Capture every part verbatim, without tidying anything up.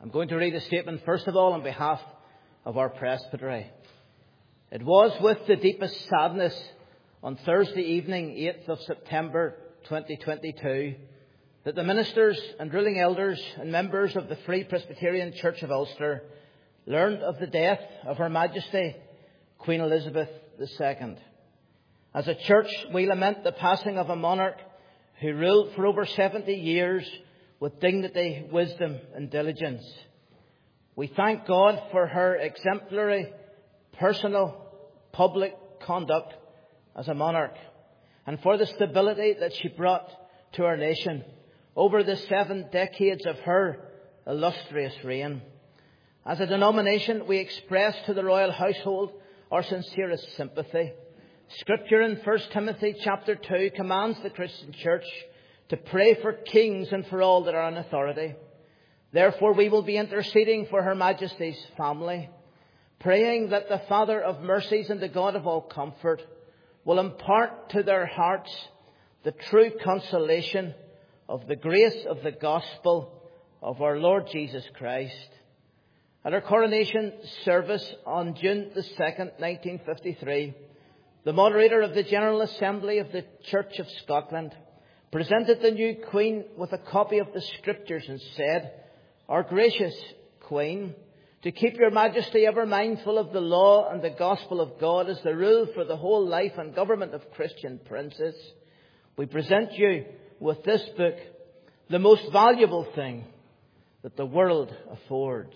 I'm going to read a statement, first of all, on behalf of our presbytery. It was with the deepest sadness on Thursday evening, eighth of September twenty twenty-two, that the ministers and ruling elders and members of the Free Presbyterian Church of Ulster learned of the death of Her Majesty Queen Elizabeth the Second. As a church, we lament the passing of a monarch who ruled for over seventy years with dignity, wisdom and diligence. We thank God for her exemplary, personal, public conduct as a monarch and for the stability that she brought to our nation over the seven decades of her illustrious reign. As a denomination, we express to the royal household our sincerest sympathy. Scripture in First Timothy chapter two commands the Christian church to pray for kings and for all that are in authority. Therefore, we will be interceding for Her Majesty's family, praying that the Father of mercies and the God of all comfort will impart to their hearts the true consolation of the grace of the gospel of our Lord Jesus Christ. At our coronation service on June the second, nineteen fifty-three, the moderator of the General Assembly of the Church of Scotland presented the new Queen with a copy of the Scriptures and said, "Our gracious Queen, to keep your Majesty ever mindful of the law and the gospel of God as the rule for the whole life and government of Christian princes, we present you with this book, the most valuable thing that the world affords."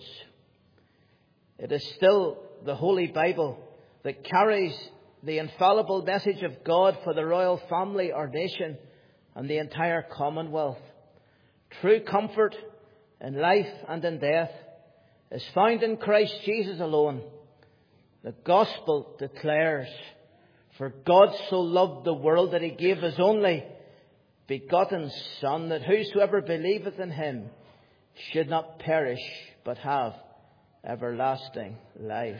It is still the Holy Bible that carries the infallible message of God for the royal family, our nation, and the entire Commonwealth. True comfort in life and in death is found in Christ Jesus alone. The Gospel declares, "For God so loved the world that He gave His only begotten Son, that whosoever believeth in Him should not perish, but have everlasting life."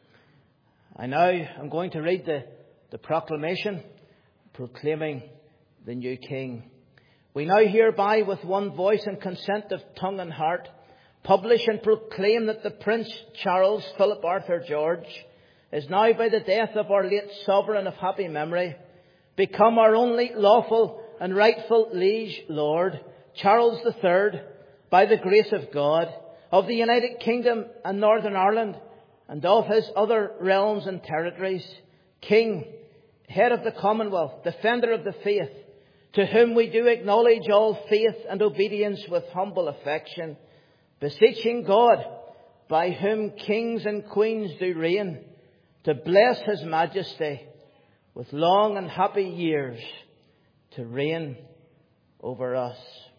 I now am going to read the, the proclamation proclaiming the new King. "We now hereby with one voice and consent of tongue and heart publish and proclaim that the Prince Charles Philip Arthur George is now, by the death of our late sovereign of happy memory, become our only lawful and rightful liege lord, Charles the Third, by the grace of God, of the United Kingdom and Northern Ireland, and of his other realms and territories, King, head of the Commonwealth, defender of the faith, to whom we do acknowledge all faith and obedience with humble affection, beseeching God, by whom kings and queens do reign, to bless His Majesty with long and happy years to reign over us."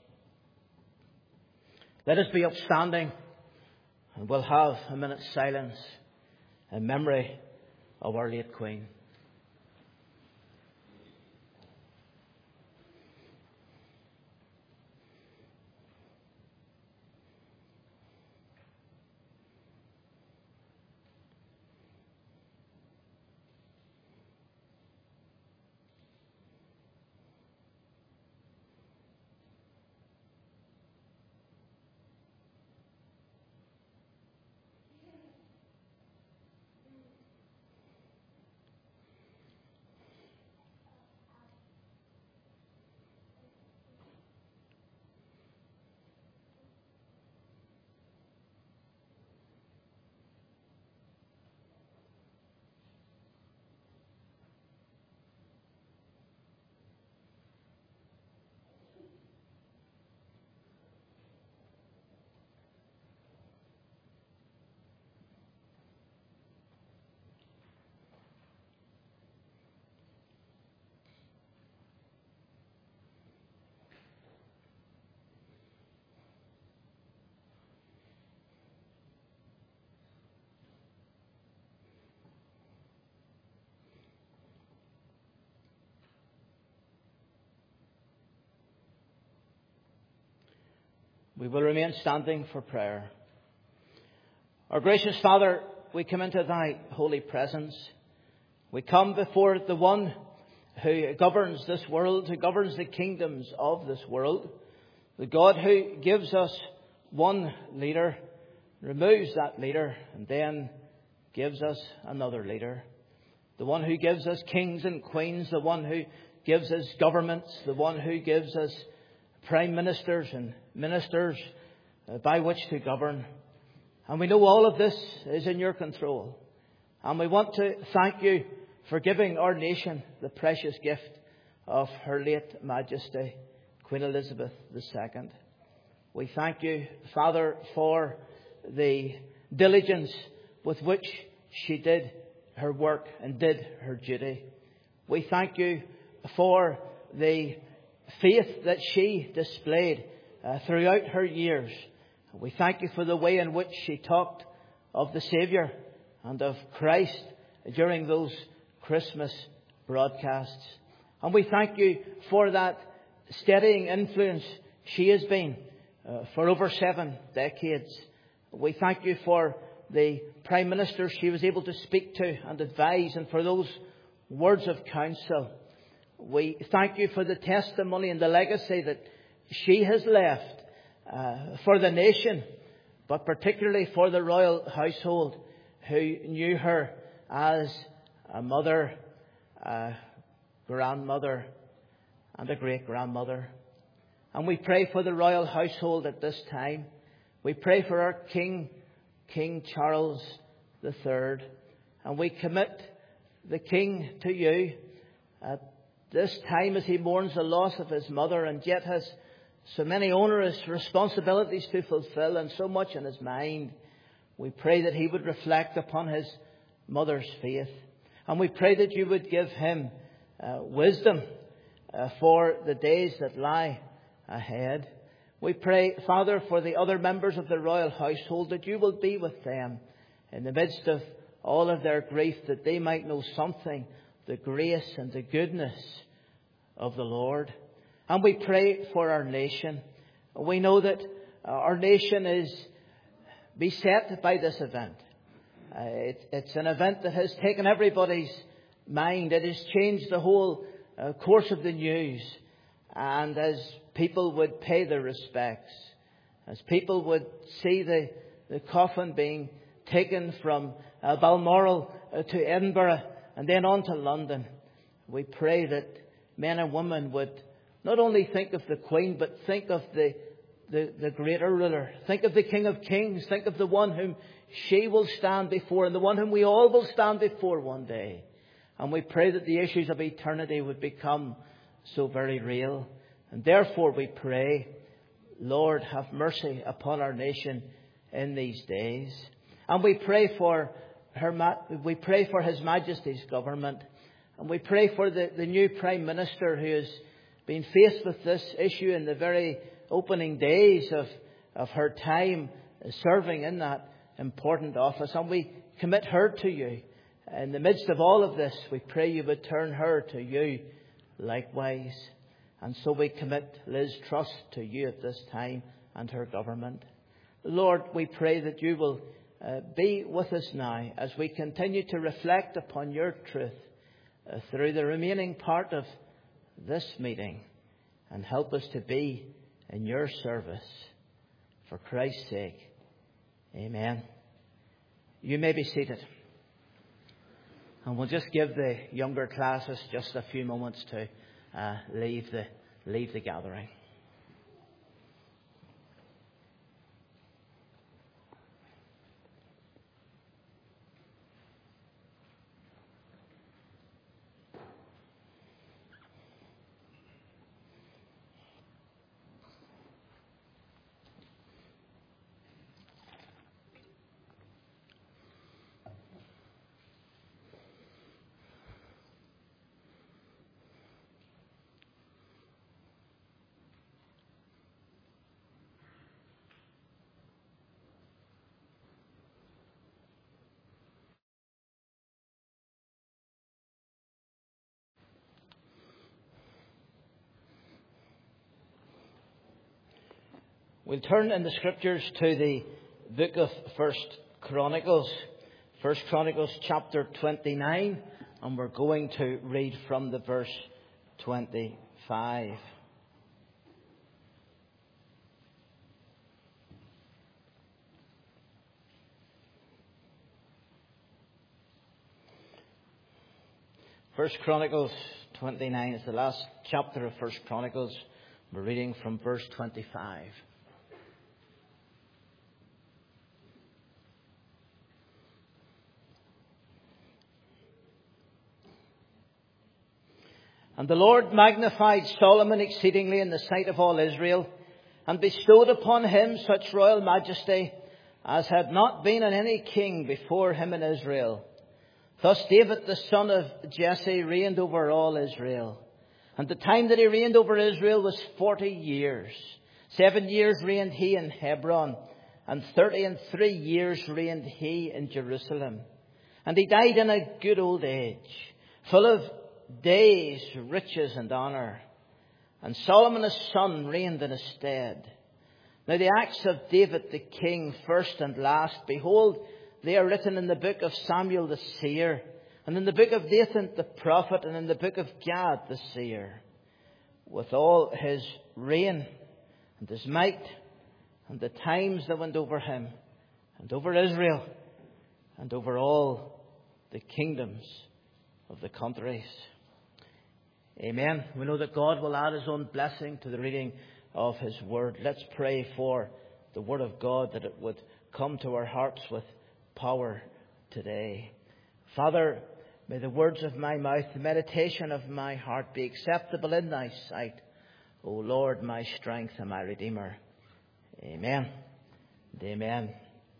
Let us be upstanding, and we'll have a minute's silence in memory of our late Queen. We will remain standing for prayer. Our gracious Father, we come into Thy holy presence. We come before the one who governs this world, who governs the kingdoms of this world, the God who gives us one leader removes that leader, and then gives us another leader. The one who gives us kings and queens, the one who gives us governments, the one who gives us prime ministers and ministers by which to govern. And we know all of this is in your control. And we want to thank you for giving our nation the precious gift of Her late Majesty, Queen Elizabeth the Second. We thank you, Father, for the diligence with which she did her work and did her duty. We thank you for the faith that she displayed uh, throughout her years. We thank you for the way in which she talked of the Saviour and of Christ during those Christmas broadcasts. And we thank you for that steadying influence she has been uh, for over seven decades. We thank you for the Prime Minister she was able to speak to and advise, and for those words of counsel. We thank you for the testimony and the legacy that she has left uh, for the nation, but particularly for the royal household who knew her as a mother, a grandmother, and a great-grandmother. And we pray for the royal household at this time. We pray for our King, King Charles the Third. And we commit the King to you at this time as he mourns the loss of his mother, and yet has so many onerous responsibilities to fulfill and so much in his mind. We pray that he would reflect upon his mother's faith. And we pray that you would give him uh, wisdom uh, for the days that lie ahead. We pray, Father, for the other members of the royal household, that you will be with them in the midst of all of their grief, that they might know something, the grace and the goodness of the Lord. And we pray for our nation. We know that our nation is beset by this event. Uh, it, it's an event that has taken everybody's mind. It has changed the whole uh, course of the news. And as people would pay their respects, as people would see the, the coffin being taken from uh, Balmoral uh, to Edinburgh and then on to London, we pray that men and women would not only think of the Queen, but think of the, the, the greater ruler. Think of the King of Kings. Think of the one whom she will stand before, and the one whom we all will stand before one day. And we pray that the issues of eternity would become so very real. And therefore we pray, Lord, have mercy upon our nation in these days. And we pray for her, we pray for His Majesty's government. And we pray for the, the new Prime Minister who has been faced with this issue in the very opening days of, of her time serving in that important office. And we commit her to you. In the midst of all of this, we pray you would turn her to you likewise. And so we commit Liz Truss to you at this time and her government. Lord, we pray that you will uh, be with us now as we continue to reflect upon your truth uh, through the remaining part of this meeting, and help us to be in your service for Christ's sake. Amen. You may be seated. And we'll just give the younger classes just a few moments to uh, leave the leave the gathering. We'll turn in the Scriptures to the book of First Chronicles, First Chronicles chapter twenty-nine, and we're going to read from the verse twenty-five. First Chronicles twenty-nine is the last chapter of First Chronicles. We're reading from verse twenty-five. And the Lord magnified Solomon exceedingly in the sight of all Israel, and bestowed upon him such royal majesty as had not been in any king before him in Israel. Thus David the son of Jesse reigned over all Israel. And the time that he reigned over Israel was forty years. Seven years reigned he in Hebron, and thirty and three years reigned he in Jerusalem. And he died in a good old age, full of days, riches, and honour. And Solomon his son reigned in his stead. Now the acts of David the king, first and last, behold, they are written in the book of Samuel the seer, and in the book of Nathan the prophet, and in the book of Gad the seer, with all his reign and his might, and the times that went over him, and over Israel, and over all the kingdoms of the countries. Amen. We know that God will add his own blessing to the reading of his word. Let's pray for the word of God, that it would come to our hearts with power today. Father, may the words of my mouth, the meditation of my heart be acceptable in thy sight, O Lord, my strength and my Redeemer. Amen and amen.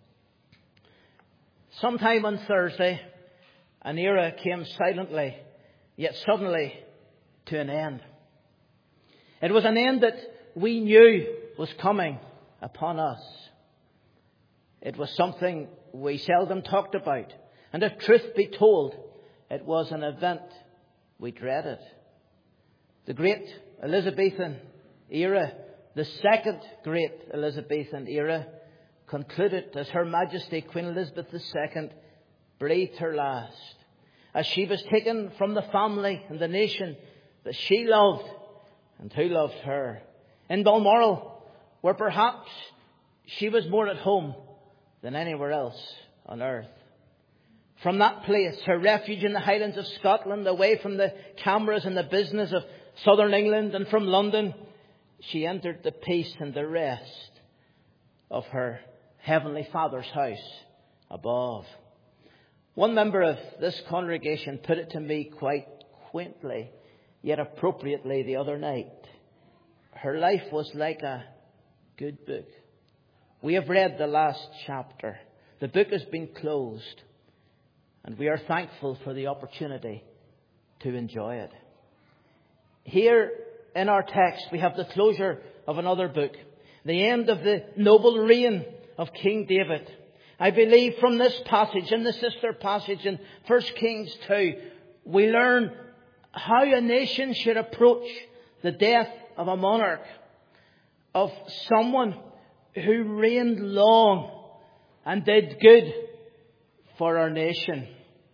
Sometime on Thursday, an era came silently, yet suddenly, to an end. It was an end that we knew was coming upon us. It was something we seldom talked about. And if truth be told, it was an event we dreaded. The great Elizabethan era, the second great Elizabethan era, concluded as Her Majesty Queen Elizabeth the Second breathed her last, as she was taken from the family and the nation that she loved and who loved her. In Balmoral, where perhaps she was more at home than anywhere else on earth. From that place, her refuge in the Highlands of Scotland, away from the cameras and the business of southern England, and from London, she entered the peace and the rest of her Heavenly Father's house above. One member of this congregation put it to me quite quaintly, yet appropriately, the other night. Her life was like a good book. We have read the last chapter. The book has been closed, and we are thankful for the opportunity to enjoy it. Here in our text, we have the closure of another book, the end of the noble reign of King David. I believe from this passage and the sister passage in First Kings two, we learn how a nation should approach the death of a monarch, of someone who reigned long and did good for our nation.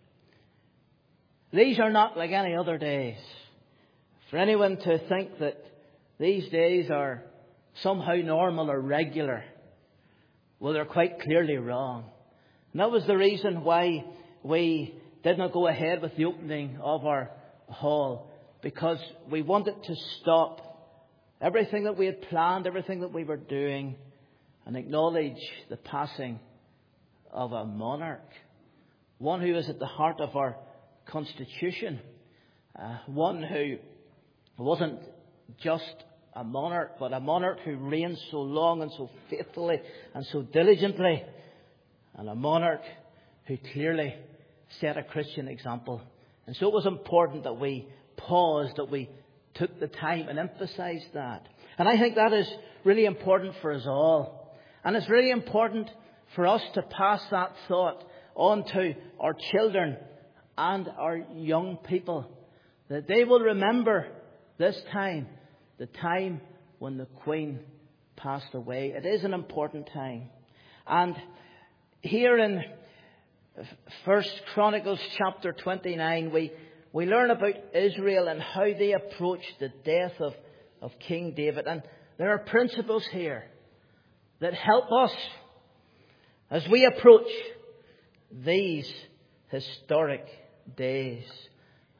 These are not like any other days. For anyone to think that these days are somehow normal or regular, well, they're quite clearly wrong. And that was the reason why we did not go ahead with the opening of our hall, because we wanted to stop everything that we had planned, everything that we were doing, and acknowledge the passing of a monarch, one who is at the heart of our Constitution, uh, one who wasn't just a monarch, but a monarch who reigned so long and so faithfully and so diligently, and a monarch who clearly set a Christian example. And so it was important that we paused, that we took the time and emphasized that. And I think that is really important for us all. And it's really important for us to pass that thought on to our children and our young people, that they will remember this time, the time when the Queen passed away. It is an important time. And here in First Chronicles chapter twenty-nine, we, we learn about Israel and how they approached the death of, of King David. And there are principles here that help us as we approach these historic days.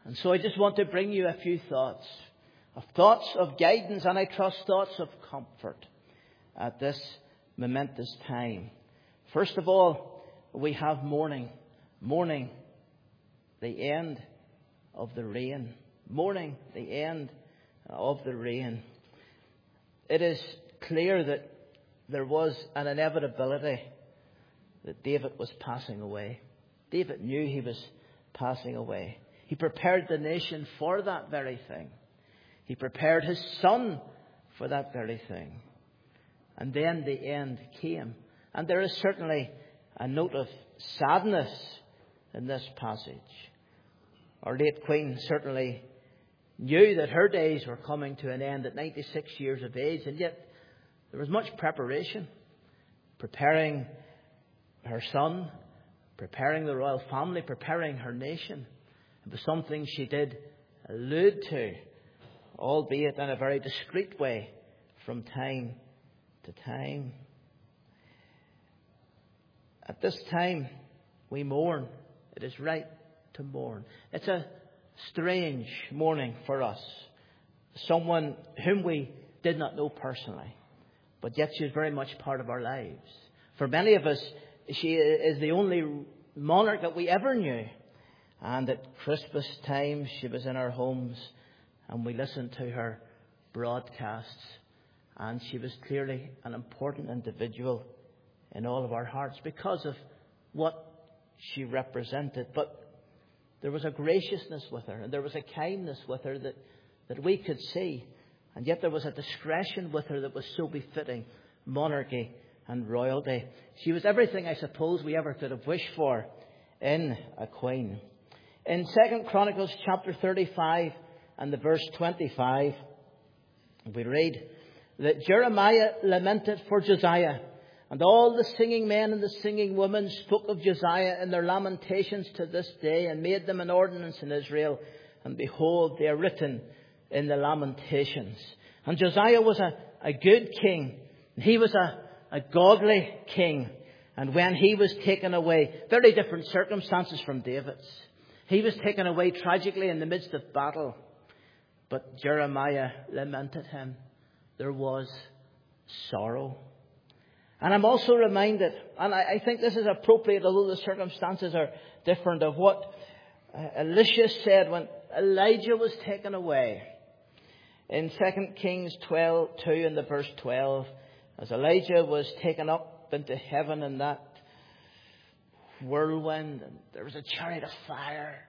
And so I just want to bring you a few thoughts, of thoughts of guidance, and I trust thoughts of comfort at this momentous time. First of all, we have mourning. Mourning, the end of the reign. Mourning, the end of the reign. It is clear that there was an inevitability that David was passing away. David knew he was passing away. He prepared the nation for that very thing. He prepared his son for that very thing. And then the end came. And there is certainly a note of sadness in this passage. Our late Queen certainly knew that her days were coming to an end at ninety-six years of age, and yet there was much preparation, preparing her son, preparing the royal family, preparing her nation. It was something she did allude to, albeit in a very discreet way, from time to time. At this time, we mourn. It is right to mourn. It's a strange mourning for us. Someone whom we did not know personally, but yet she is very much part of our lives. For many of us, she is the only monarch that we ever knew. And at Christmas time, she was in our homes and we listened to her broadcasts. And she was clearly an important individual in all of our hearts because of what she represented. But there was a graciousness with her, and there was a kindness with her that, that we could see. And yet there was a discretion with her that was so befitting monarchy and royalty. She was everything, I suppose, we ever could have wished for in a queen. In Second Chronicles chapter thirty-five and the verse twenty-five, we read that Jeremiah lamented for Josiah, and all the singing men and the singing women spoke of Josiah in their lamentations to this day, and made them an ordinance in Israel. And behold, they are written in the lamentations. And Josiah was a, a good king. He was a, a godly king. And when he was taken away, very different circumstances from David's. He was taken away tragically in the midst of battle. But Jeremiah lamented him. There was sorrow. And I'm also reminded, and I, I think this is appropriate, although the circumstances are different, of what Elisha said when Elijah was taken away. In Second Kings twelve two in the verse twelve, as Elijah was taken up into heaven in that whirlwind, and there was a chariot of fire.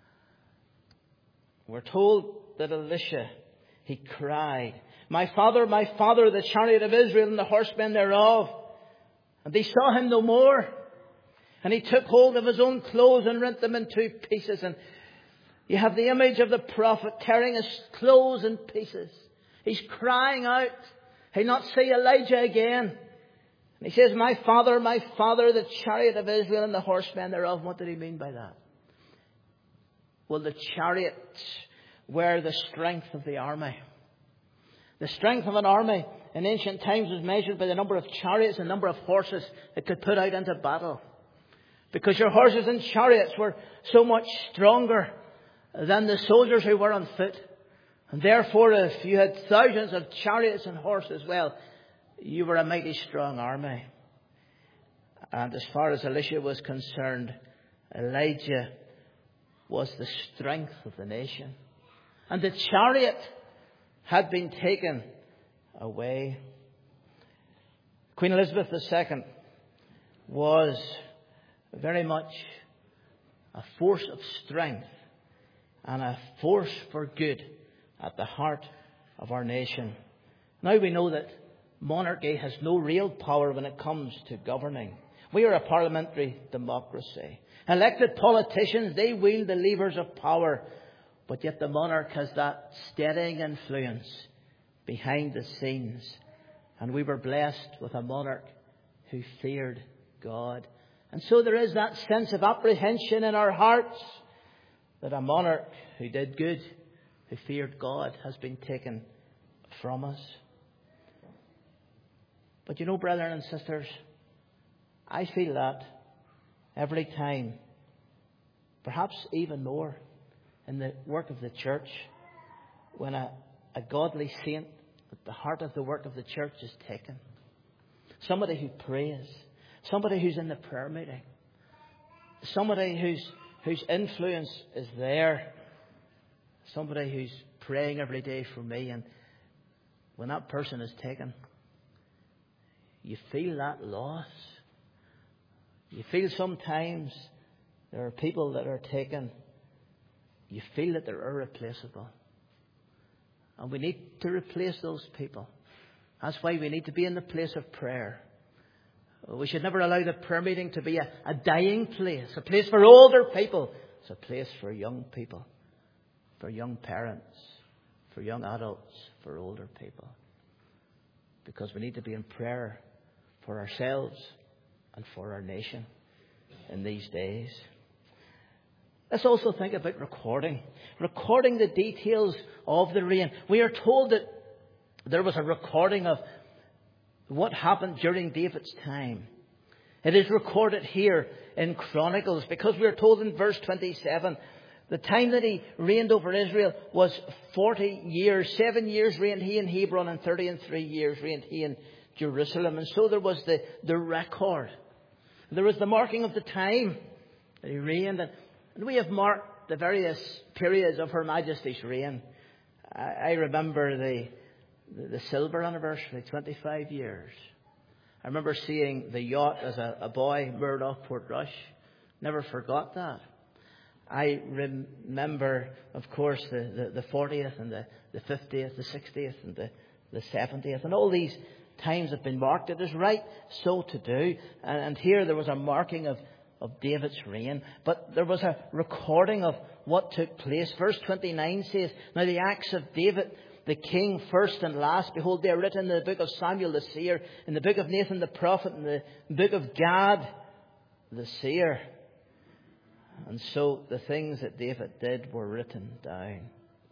We're told that Elisha, he cried, "My father, my father, the chariot of Israel and the horsemen thereof." And they saw him no more. And he took hold of his own clothes and rent them in two pieces. And you have the image of the prophet tearing his clothes in pieces. He's crying out. He'll not see Elijah again. And he says, "My father, my father, the chariot of Israel and the horsemen thereof." What did he mean by that? Well, the chariots were the strength of the army. The strength of an army in ancient times was measured by the number of chariots and number of horses it could put out into battle. Because your horses and chariots were so much stronger than the soldiers who were on foot. And therefore, if you had thousands of chariots and horses, well, you were a mighty strong army. And as far as Elisha was concerned, Elijah was the strength of the nation. And the chariot had been taken away. Queen Elizabeth the Second was very much a force of strength and a force for good at the heart of our nation. Now we know that monarchy has no real power when it comes to governing. We are a parliamentary democracy. Elected politicians, they wield the levers of power, but yet the monarch has that steadying influence behind the scenes. And we were blessed with a monarch who feared God. And so there is that sense of apprehension in our hearts that a monarch who did good, who feared God, has been taken from us. But you know, brethren and sisters, I feel that every time, perhaps even more, in the work of the church when a, a godly saint at the heart of the work of the church is taken. Somebody who prays. Somebody who's in the prayer meeting. Somebody whose whose influence is there. Somebody who's praying every day for me. And when that person is taken, you feel that loss. You feel sometimes there are people that are taken. You feel that they're irreplaceable. And we need to replace those people. That's why we need to be in the place of prayer. We should never allow the prayer meeting to be a, a dying place. A place for older people. It's a place for young people. For young parents. For young adults. For older people. Because we need to be in prayer for ourselves and for our nation in these days. Let's also think about recording. Recording the details of the reign. We are told that there was a recording of what happened during David's time. It is recorded here in Chronicles because we are told in verse twenty-seven, the time that he reigned over Israel was forty years. Seven years reigned he in Hebron and thirty and three years reigned he in Jerusalem. And so there was the, the record. There was the marking of the time that he reigned. And And we have marked the various periods of Her Majesty's reign. I remember the, the silver anniversary, twenty-five years. I remember seeing the yacht as a, a boy moored off Portrush. Never forgot that. I remember, of course, the, the, the fortieth and the, the fiftieth, the sixtieth and the, the seventieth. And all these times have been marked. It is right so to do. And, and here there was a marking of of David's reign. But there was a recording of what took place. Verse twenty-nine says, now the acts of David, the king, first and last, behold, they are written in the book of Samuel the seer, in the book of Nathan the prophet, in the book of Gad the seer. And so the things that David did were written down.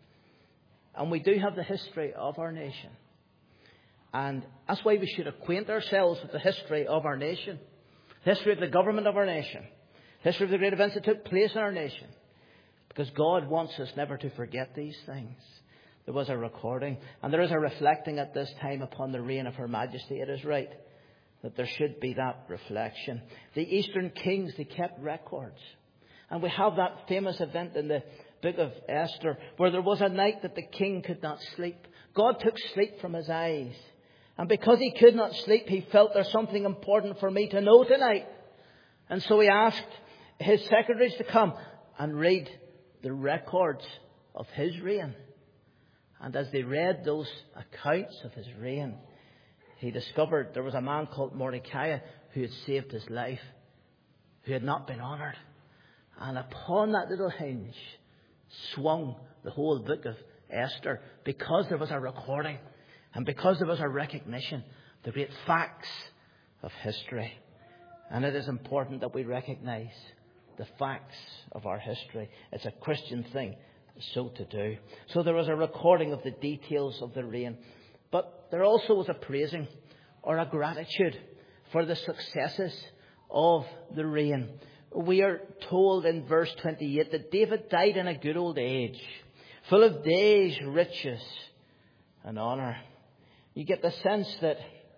And we do have the history of our nation. And that's why we should acquaint ourselves with the history of our nation. History of the government of our nation. History of the great events that took place in our nation. Because God wants us never to forget these things. There was a recording. And there is a reflecting at this time upon the reign of Her Majesty. It is right that there should be that reflection. The Eastern kings, they kept records. And we have that famous event in the book of Esther, where there was a night that the king could not sleep. God took sleep from his eyes. And because he could not sleep, he felt there's something important for me to know tonight. And so he asked his secretaries to come and read the records of his reign. And as they read those accounts of his reign, he discovered there was a man called Mordecai who had saved his life, who had not been honoured. And upon that little hinge swung the whole book of Esther, because there was a recording. And because there was a recognition of the great facts of history. And it is important that we recognize the facts of our history. It's a Christian thing so to do. So there was a recording of the details of the reign. But there also was a praising or a gratitude for the successes of the reign. We are told in verse twenty-eight that David died in a good old age, full of days, riches and honour. You get the sense that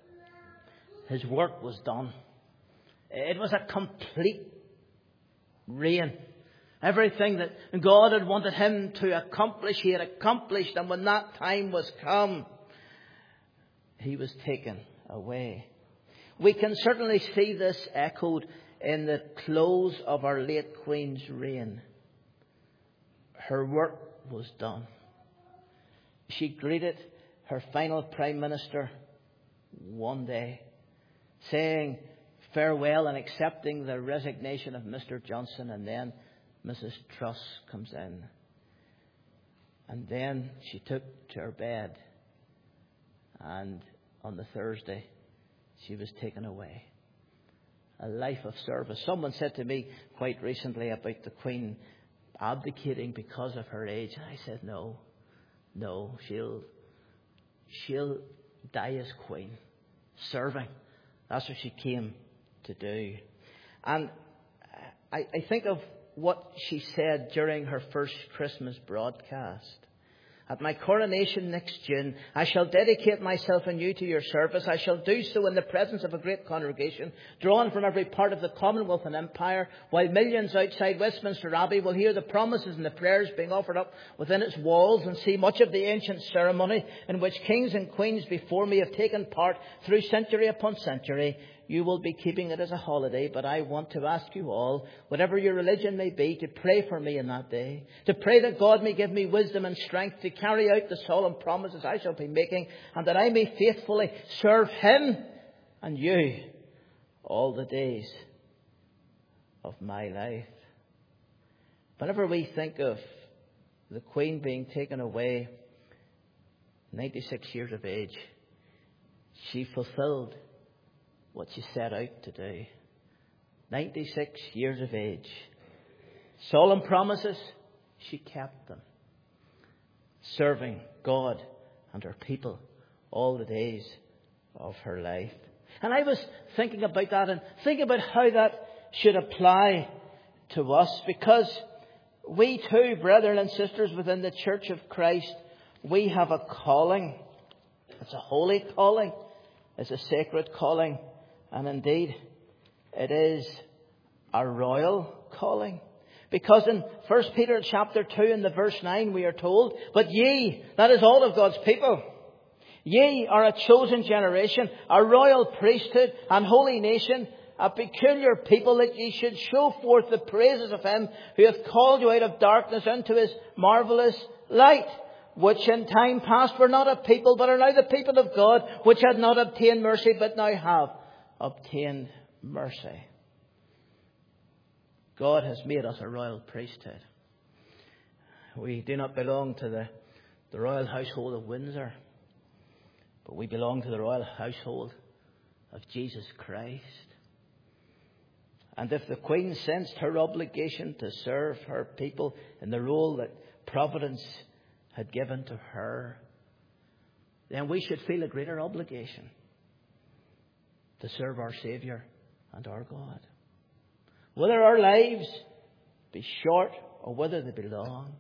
his work was done. It was a complete reign. Everything that God had wanted him to accomplish, he had accomplished. And when that time was come, he was taken away. We can certainly see this echoed in the close of our late Queen's reign. Her work was done. She greeted her final Prime Minister one day, saying farewell and accepting the resignation of Mister Johnson. And then Missus Truss comes in. And then she took to her bed. And on the Thursday, she was taken away. A life of service. Someone said to me quite recently about the Queen abdicating because of her age. And I said, no, no, she'll, she'll die as Queen, serving. That's what she came to do. And I, I think of what she said during her first Christmas broadcast. At my coronation next June, I shall dedicate myself anew to your service. I shall do so in the presence of a great congregation, drawn from every part of the Commonwealth and Empire, while millions outside Westminster Abbey will hear the promises and the prayers being offered up within its walls and see much of the ancient ceremony in which kings and queens before me have taken part through century upon century. You will be keeping it as a holiday, but I want to ask you all, whatever your religion may be, to pray for me in that day. To pray that God may give me wisdom and strength to carry out the solemn promises I shall be making, and that I may faithfully serve Him and you all the days of my life. Whenever we think of the Queen being taken away, ninety-six years of age, she fulfilled what she set out to do. ninety-six years of age. Solemn promises, she kept them. Serving God and her people all the days of her life. And I was thinking about that and thinking about how that should apply to us, because we too, brethren and sisters within the Church of Christ, we have a calling. It's a holy calling. It's a sacred calling. And indeed, it is a royal calling. Because in First Peter chapter two and the verse nine we are told, but ye, that is all of God's people, ye are a chosen generation, a royal priesthood, and holy nation, a peculiar people, that ye should show forth the praises of Him who hath called you out of darkness into His marvellous light, which in time past were not a people, but are now the people of God, which had not obtained mercy, but now have obtained mercy. God has made us a royal priesthood. We do not belong to the, the royal household of Windsor, but we belong to the royal household of Jesus Christ. And if the Queen sensed her obligation to serve her people in the role that Providence had given to her, then we should feel a greater obligation to serve our Saviour and our God. Whether our lives be short or whether they be long,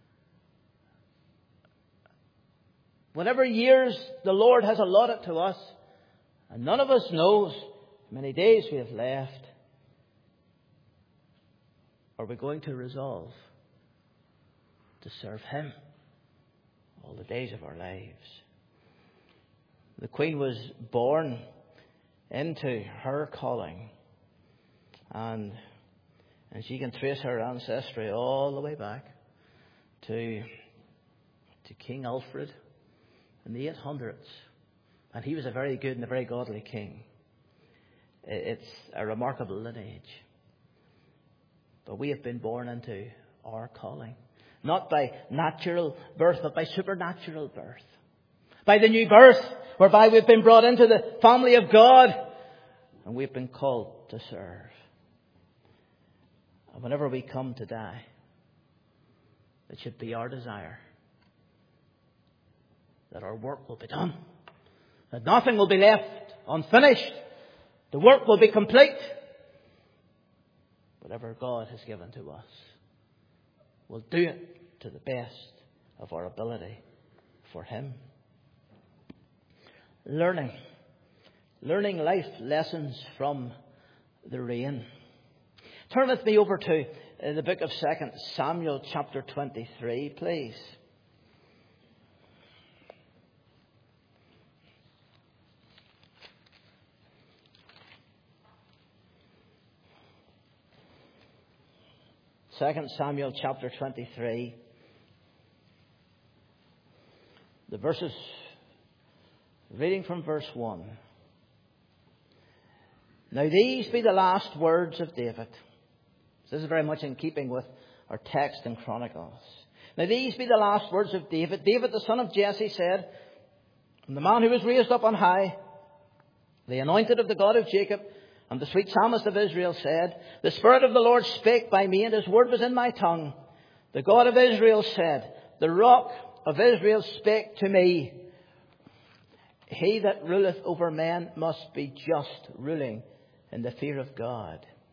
whatever years the Lord has allotted to us, and none of us knows how many days we have left, are we going to resolve to serve Him all the days of our lives? The Queen was born into her calling, and and she can trace her ancestry all the way back to to King Alfred in the eight hundreds, and he was a very good and a very godly king. It's a remarkable lineage, but we have been born into our calling, not by natural birth, but by supernatural birth. By the new birth, whereby we've been brought into the family of God, and we've been called to serve. And whenever we come to die, it should be our desire that our work will be done, that nothing will be left unfinished. The work will be complete. Whatever God has given to us, we'll do it to the best of our ability for Him. Learning. Learning life lessons from the rain. Turn with me over to uh, the book of Second Samuel chapter twenty-three, please. Second Samuel chapter twenty-three. The verses, reading from verse one. Now these be the last words of David. This is very much in keeping with our text in Chronicles. Now these be the last words of David. David, the son of Jesse, said, and the man who was raised up on high, the anointed of the God of Jacob, and the sweet psalmist of Israel said, the Spirit of the Lord spake by me, and His word was in my tongue. The God of Israel said, the Rock of Israel spake to me. He that ruleth over men must be just, ruling in the fear of God.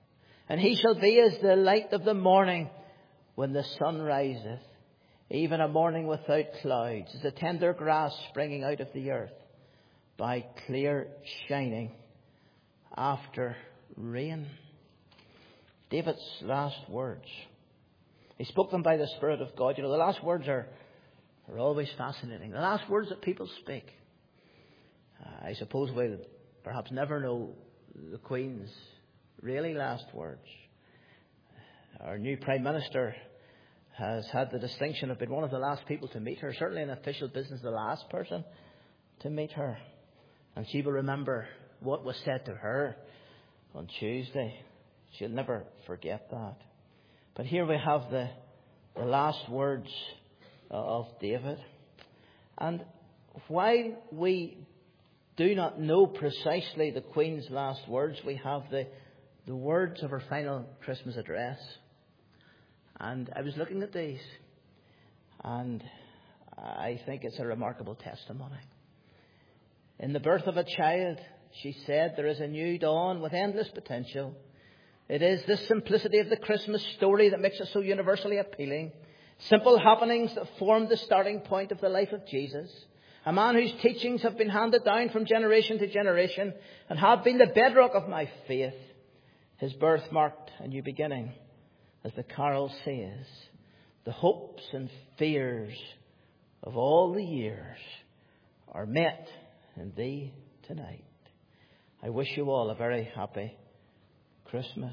And he shall be as the light of the morning when the sun riseth, even a morning without clouds, as the tender grass springing out of the earth, by clear shining after rain. David's last words. He spoke them by the Spirit of God. You know, the last words are, are always fascinating. The last words that people speak. Uh, I suppose we'll perhaps never know the Queen's really last words. Our new Prime Minister has had the distinction of being one of the last people to meet her. Certainly in official business, the last person to meet her. And she will remember what was said to her on Tuesday. She'll never forget that. But here we have the, the last words of David. And while we do not know precisely the Queen's last words, we have the, the words of her final Christmas address. And I was looking at these, and I think it's a remarkable testimony. In the birth of a child, she said, there is a new dawn with endless potential. It is this simplicity of the Christmas story that makes it so universally appealing. Simple happenings that formed the starting point of the life of Jesus. A man whose teachings have been handed down from generation to generation and have been the bedrock of my faith. His birth marked a new beginning. As the carol says, the hopes and fears of all the years are met in thee tonight. I wish you all a very happy Christmas.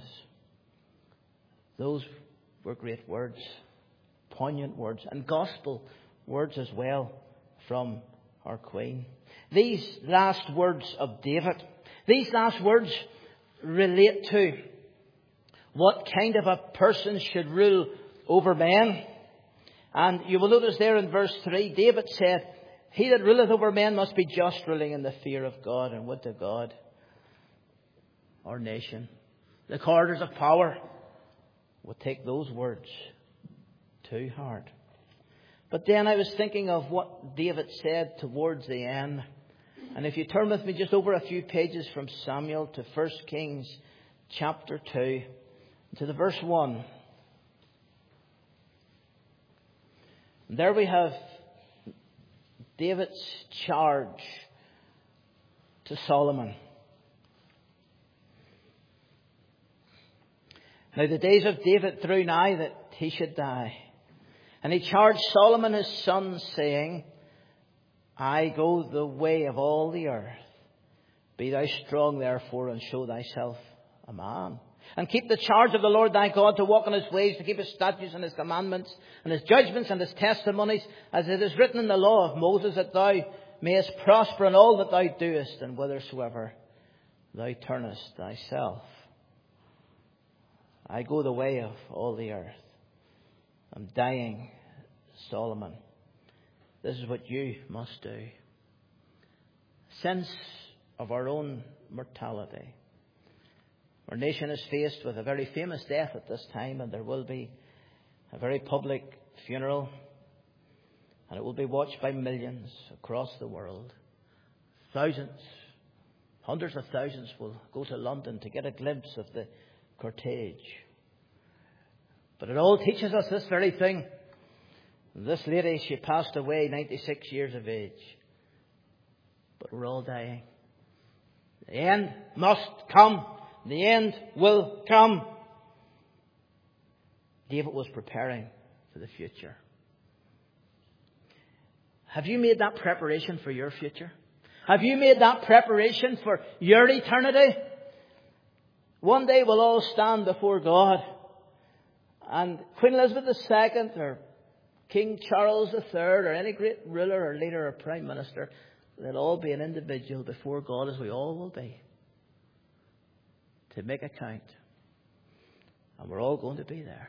Those were great words, poignant words, and gospel words as well from our Queen. These last words of David, these last words relate to what kind of a person should rule over men. And you will notice there in verse three, David said, he that ruleth over men must be just, ruling in the fear of God. And would to God, our nation, the corridors of power, would take those words to heart. But then I was thinking of what David said towards the end. And if you turn with me just over a few pages from Samuel to First Kings chapter two, to the verse one. And there we have David's charge to Solomon. Now the days of David drew nigh that he should die. And he charged Solomon his son, saying, I go the way of all the earth. Be thou strong therefore, and show thyself a man. And keep the charge of the Lord thy God, to walk in his ways, to keep his statutes and his commandments, and his judgments and his testimonies, as it is written in the law of Moses, that thou mayest prosper in all that thou doest, and whithersoever thou turnest thyself. I go the way of all the earth. I'm dying, Solomon. This is what you must do. Sense of our own mortality. Our nation is faced with a very famous death at this time, and there will be a very public funeral, and it will be watched by millions across the world. Thousands, hundreds of thousands will go to London to get a glimpse of the cortege. But it all teaches us this very thing. This lady, she passed away ninety-six years of age. But we're all dying. The end must come. The end will come. David was preparing for the future. Have you made that preparation for your future? Have you made that preparation for your eternity? One day we'll all stand before God. And Queen Elizabeth the Second or King Charles the Third or any great ruler or leader or prime minister, they'll all be an individual before God, as we all will be, to make account. And we're all going to be there.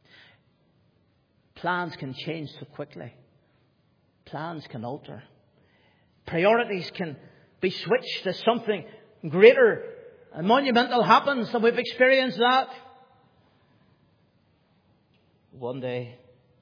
Plans can change so quickly. Plans can alter. Priorities can be switched as something greater and monumental happens, and we've experienced that. One day,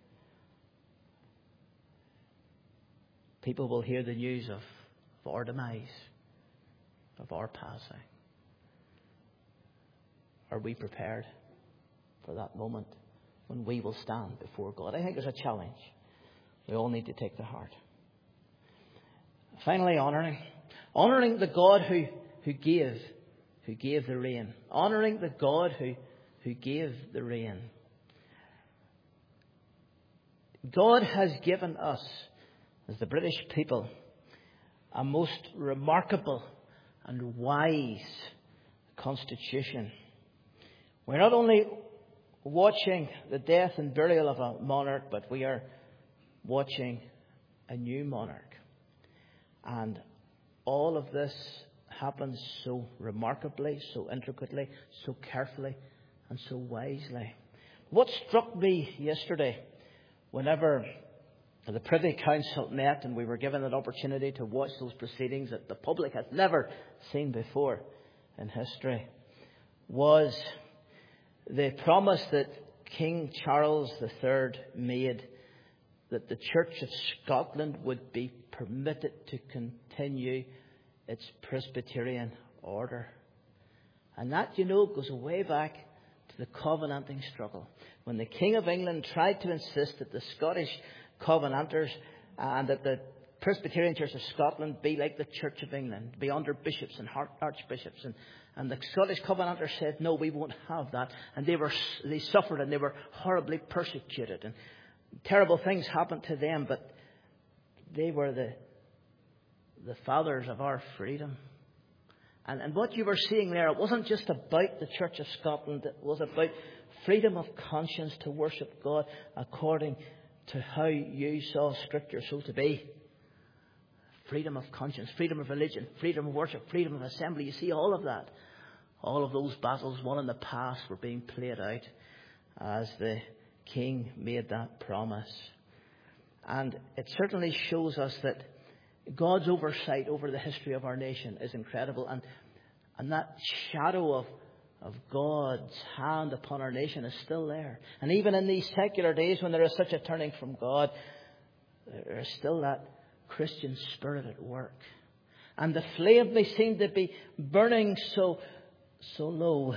people will hear the news of, of our demise, of our passing. Are we prepared for that moment when we will stand before God? I think there's a challenge we all need to take to heart. Finally, honouring. Honouring the God who, who gave, who gave the rain. Honouring the God who, who gave the rain. God has given us, as the British people, a most remarkable and wise constitution. We're not only watching the death and burial of a monarch, but we are watching a new monarch. And all of this happens so remarkably, so intricately, so carefully, and so wisely. What struck me yesterday, whenever the Privy Council met and we were given an opportunity to watch those proceedings that the public has never seen before in history, was the promise that King Charles the Third made that the Church of Scotland would be permitted to continue its Presbyterian order. And that, you know, goes way back to the Covenanting struggle, when the King of England tried to insist that the Scottish Covenanters and that the Presbyterian Church of Scotland be like the Church of England, be under bishops and archbishops. And, and the Scottish Covenanters said, no, we won't have that. And they were they suffered and they were horribly persecuted. And terrible things happened to them, but they were the the fathers of our freedom. And, and what you were seeing there, it wasn't just about the Church of Scotland. It was about freedom of conscience to worship God according to how you saw Scripture so to be. Freedom of conscience, freedom of religion, freedom of worship, freedom of assembly. You see all of that. All of those battles won in the past were being played out as the King made that promise. And it certainly shows us that God's oversight over the history of our nation is incredible. And, and that shadow of, of God's hand upon our nation is still there. And even in these secular days when there is such a turning from God, there is still that Christian spirit at work. And the flame may seem to be burning so, so low,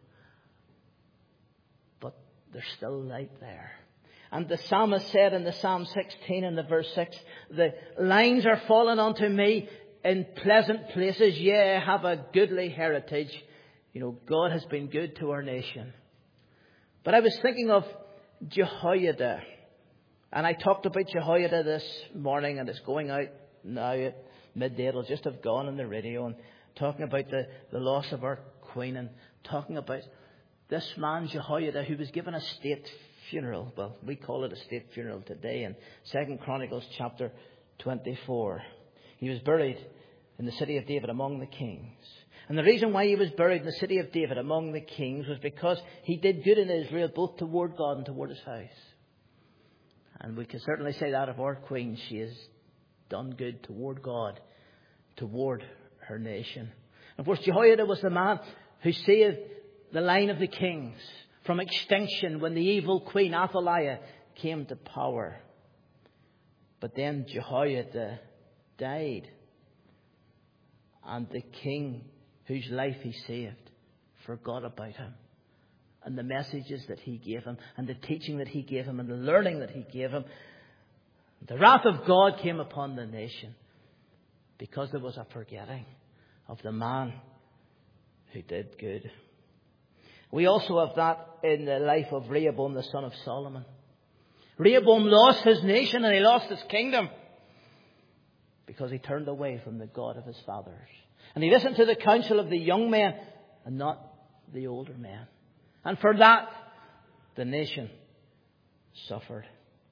but there's still light there. And the psalmist said in the Psalm sixteen in the verse six, the lines are fallen unto me in pleasant places. Yea, I have a goodly heritage. You know, God has been good to our nation. But I was thinking of Jehoiada. And I talked about Jehoiada this morning, and it's going out now at midday. It'll just have gone on the radio, and talking about the, the loss of our queen, and talking about this man Jehoiada who was given a state funeral. Well, we call it a state funeral today in Second Chronicles chapter twenty-four. He was buried in the city of David among the kings. And the reason why he was buried in the city of David among the kings was because he did good in Israel, both toward God and toward his house. And we can certainly say that of our queen. She has done good toward God, toward her nation. Of course, Jehoiada was the man who saved the line of the kings from extinction when the evil queen Athaliah came to power. But then Jehoiada died. And the king whose life he saved forgot about him. And the messages that he gave him, and the teaching that he gave him, and the learning that he gave him. The wrath of God came upon the nation because there was a forgetting of the man who did good. We also have that in the life of Rehoboam, the son of Solomon. Rehoboam lost his nation and he lost his kingdom because he turned away from the God of his fathers. And he listened to the counsel of the young men and not the older men. And for that, the nation suffered.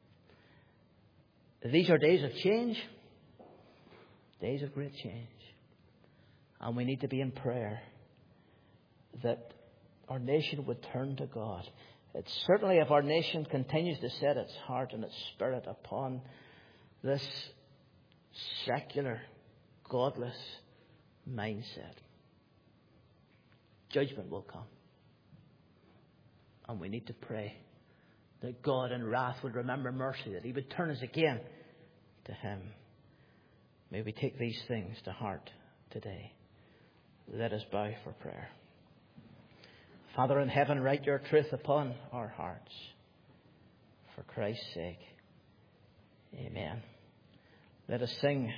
These are days of change. Days of great change. And we need to be in prayer that our nation would turn to God. It's certainly, if our nation continues to set its heart and its spirit upon this secular, godless mindset, judgment will come. And we need to pray that God in wrath would remember mercy, that he would turn us again to him. May we take these things to heart today. Let us bow for prayer. Father in heaven, write your truth upon our hearts. For Christ's sake. Amen. Let us sing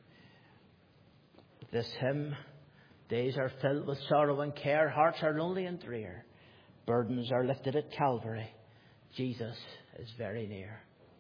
this hymn. Days are filled with sorrow and care. Hearts are lonely and drear. Burdens are lifted at Calvary. Jesus is very near.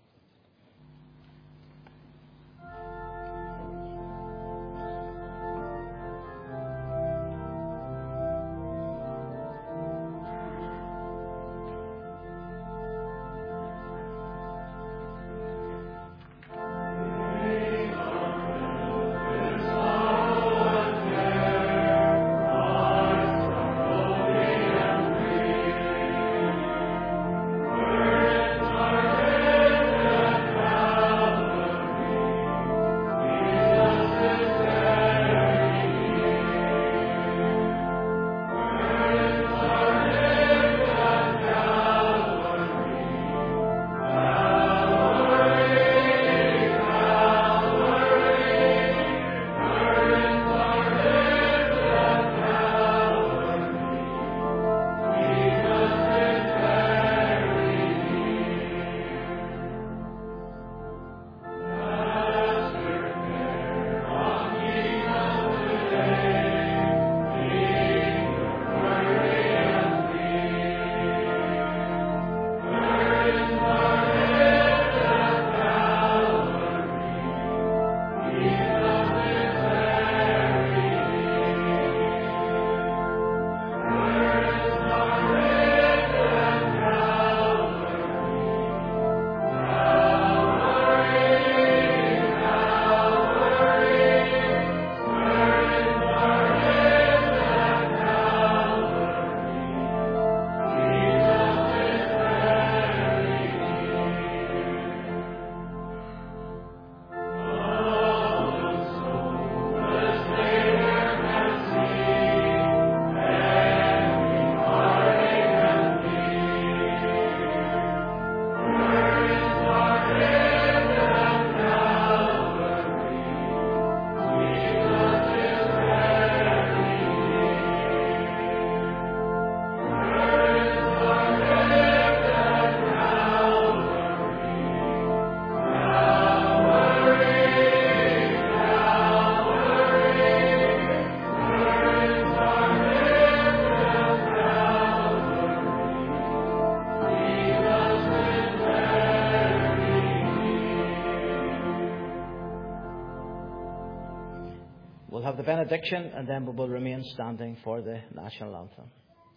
Have the benediction, and then we will remain standing for the national anthem.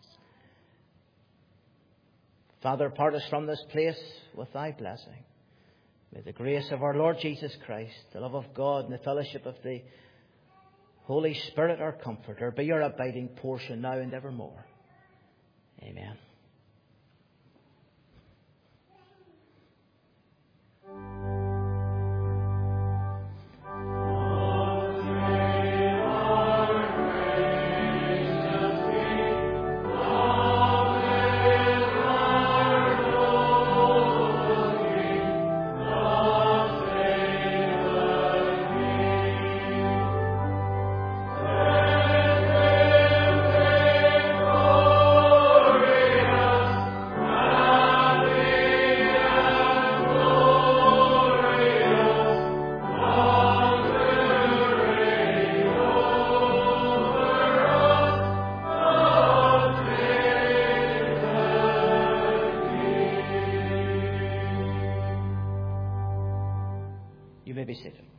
Father, part us from this place with thy blessing. May the grace of our Lord Jesus Christ, the love of God, and the fellowship of the Holy Spirit, our Comforter, be your abiding portion now and evermore. Amen. You may be seated.